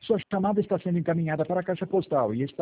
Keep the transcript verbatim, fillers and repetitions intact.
Sua chamada está sendo encaminhada para a caixa postal e está